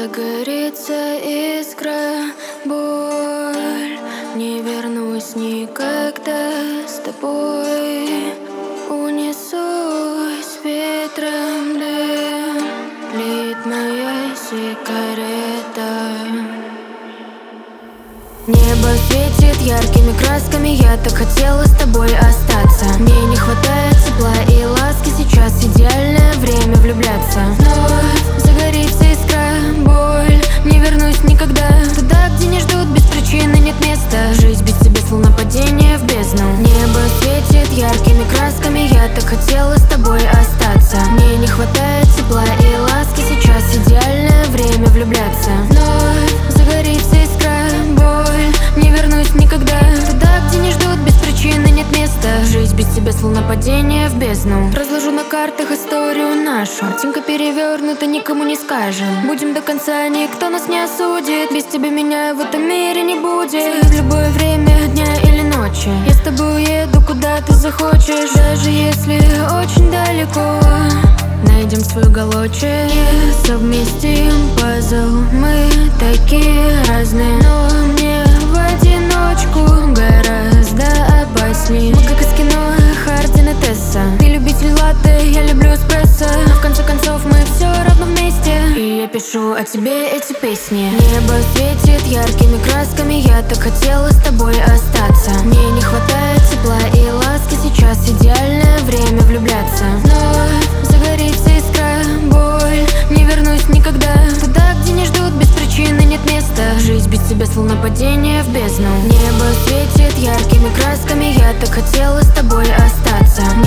загорится искра, боль. Не вернусь никогда с тобой. Унесусь ветром дым, тлеет моя сигарета. Небо светит яркими красками, я так хотела с тобой остаться. Мне не хватает тепла и ласки, сейчас идеальное время влюбляться. Вновь загорится искра, боль. Не вернусь никогда туда, где не ждут, без причины нет места. Жизнь без тебя словно падение в бездну. Небо светит яркими красками, я так хотела с тобой остаться. Мне не хватает тепла и ласки, сейчас идеальное время влюбляться. Вновь загорится искра, боль. Не вернусь никогда туда, где не ждут, без причины нет места. Жизнь без тебя словно падение в бездну. Разложу на картах историю нашу, картинка перевернута, никому не скажем. Будем до конца, никто нас не осудит. Без тебя меня в этом мире не будет. В любое время дня или ночи я с тобой уеду, куда ты захочешь. Даже если очень далеко, найдем свой уголочек. Совместим пазл, мы такие разные, но мне в одиночку гораздо опасней. Мы как из кино Хардин и Тесса. Ты любитель латте, я люблю эспрессо, но в конце концов мы все равно вместе. И я пишу о тебе эти песни. Небо светит яркими красками, я так хотела с тобой остаться. Мне не хватает тепла и ласки, сейчас идеальное время влюбляться. Вновь загорится искра, боль. Не вернусь никогда туда, где не ждут, без причины нет места. Жизнь без тебя словно падение в бездну. Небо светит яркими красками, я так хотела с тобой остаться.